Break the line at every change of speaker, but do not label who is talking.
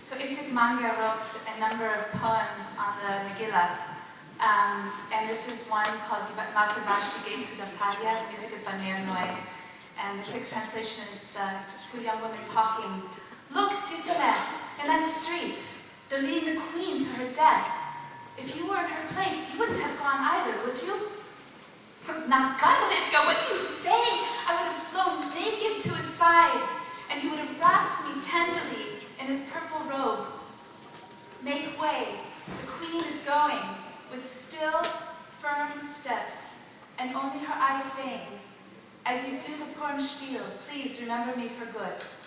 So Ittig Manga wrote a number of poems on the Megillah, and this is one called Malke Vashti Gate to the Padya. The music is by Meir Noy, and the quick translation is two young women talking. Look, Tzipele, in that street, they're leading the queen to her death. If you were in her place, you wouldn't have gone either, would you? Not gone, Rivka, what do you say? I would have flown naked to his side, and he would have wrapped me tenderly in his purple robe. Make way. The queen is going with still, firm steps, and only her eyes saying, as you do the Purim spiel, please remember me for good.